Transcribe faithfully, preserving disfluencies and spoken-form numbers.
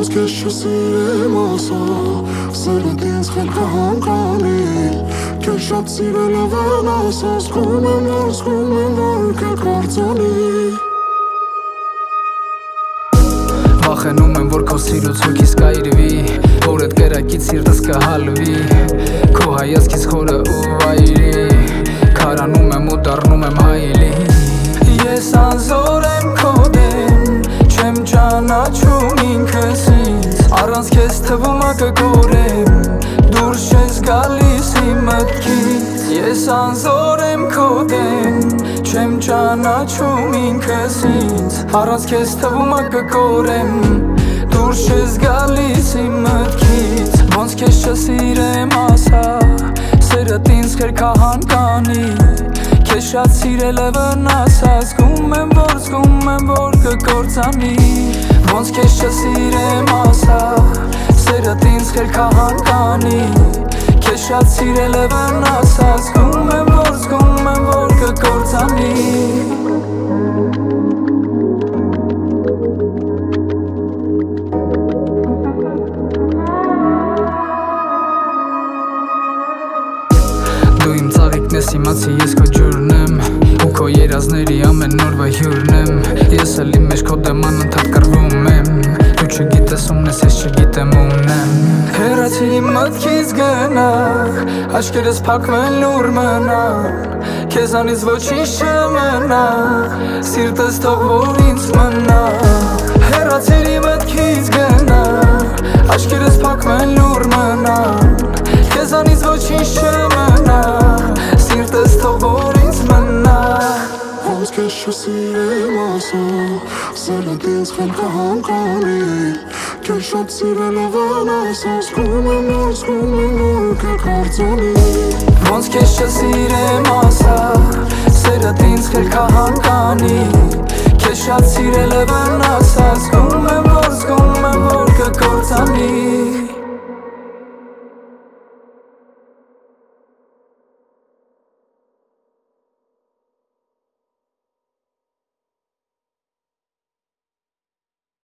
Ոնց քեզ չսիրեմ ասա, սերդ ինձ խելքը հանկանի Քեզ շատ սիրել է վնաս, ասկում եմ, որ զգում եմ, որ կկործանի Վախենում եմ, որ քո սիրուց հոգիս կայրվի Որ էդ կերակից սիրտս կհալվի Քո հայացքից խորը ու վայրի Քարանում եմ ու դառնում եմ հայելի Ես անզոր եմ քո դեմ Չեմ ճանաչում ինքս ինձ Առանց քեզ թվում ա կկորեմ Դուրս չես գալիս իմ մտքից Ես անզոր եմ քո դեմ Չեմ ճանաչում ինքս ինձ Առանց քեզ թվում ա կկորեմ Դուրս չես գալիս իմ մտքից Ոնց քեզ չսիրեմ ասա Սերդ ինձ խելքը հանկանի Քեզ շատ սիրել է վնաս Զգում եմ, որ զգում եմ, որ կկործանի Ոնց քեզ չսիրեմ ասա Սերդ ինձ խելքը հանկանի Քեզ շատ սիրել է վնաս Զգում եմ, որ զգում եմ, որ կկործանի Դու իմ ծաղիկն ես իմացի ես քո ջուրն եմ Ու քո երազների ամեն օրվա հյուրն եմ Ես էլ իմ մեջ քո դեմ անընդհատ կռվում եմ Դու չգիտես ումն ես ես չգիտեմ ումն եմ Հեռացի իմ մտքից գնах Աչքերս փակվեն լուր մնան Քեզանից ոչինչ չմնա Սիրտս թող որ ինձ մնա Հեռացի իմ մտքից գնах Աչքերս փակվեն լուր մնան Քեզանից ոչինչ չմնա Սիրտս թող որ ինձ մնա Ոնց քեզ չսիրեմ ասա Սերդ ինձ խելքը հանկանի Քեզ շատ սիրել է վնաս Զգում եմ, որ զգում եմ, որ կկործանի Ոնց քեզ չսիրեմ ասա Սերդ ինձ խելքը հանկանի Քեզ շատ սիրել է վնաս